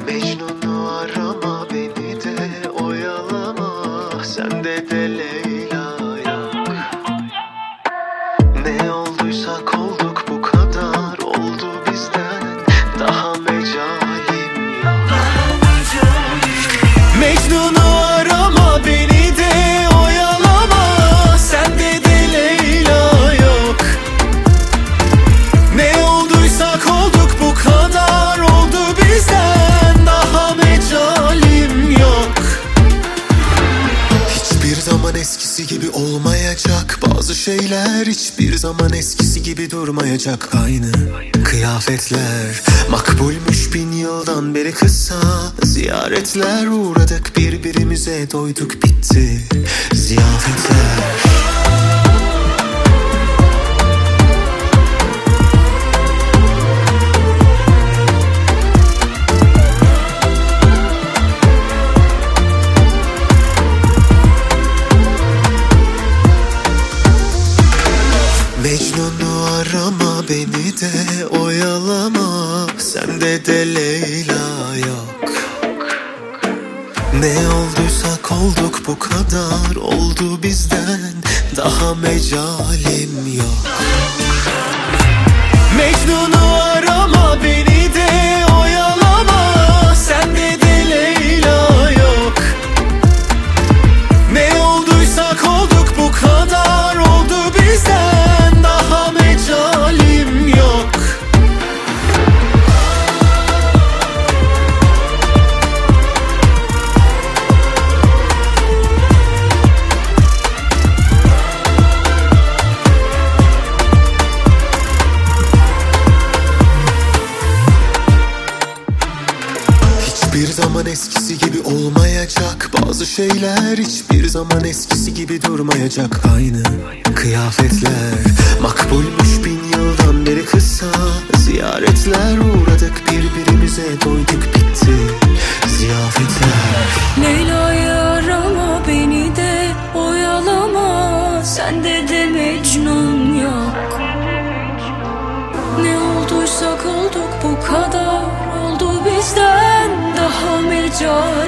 Mecnun'u arama, beni de oyalama, sende de Leyla yok. Ne olduysak olduk, bu kadar oldu bizden, daha mecalim yok. Mecnun'u arama, beni de oyalama, sende de Leyla yok. Ne olduysak olduk, bu kadar oldu bizden, daha mecalim yok. Hiçbir zaman eskisi gibi olmayacak, bazı şeyler hiçbir zaman eskisi gibi durmayacak. Aynı kıyafetler makbulmuş, 1000 yıldan beri kısa ziyaretler, uğradık birbirimize, doyduk bitti ziyafetler. Mecnun'u arama, beni de oyalama, sende de Leyla yok. Ne olduysak olduk, bu kadar oldu bizden, daha mecalim yok. Mecnun'u arama, beni de oyalama, sende de Leyla yok. Ne olduysak olduk, bu kadar oldu bizden, daha mecalim yok. Hiçbir zaman eskisi gibi olmayacak, bazı şeyler hiçbir zaman eskisi gibi durmayacak. Aynı kıyafetler makbulmuş, 1000 yıldan beri kısa ziyaretler, uğradık birbirimize, doyduk bitti ziyafetler. Leyla'yı arama, beni de oyalama, sende de Mecnun yok. Ne olduysak olduk, bu kadar oldu bizden, daha mecalim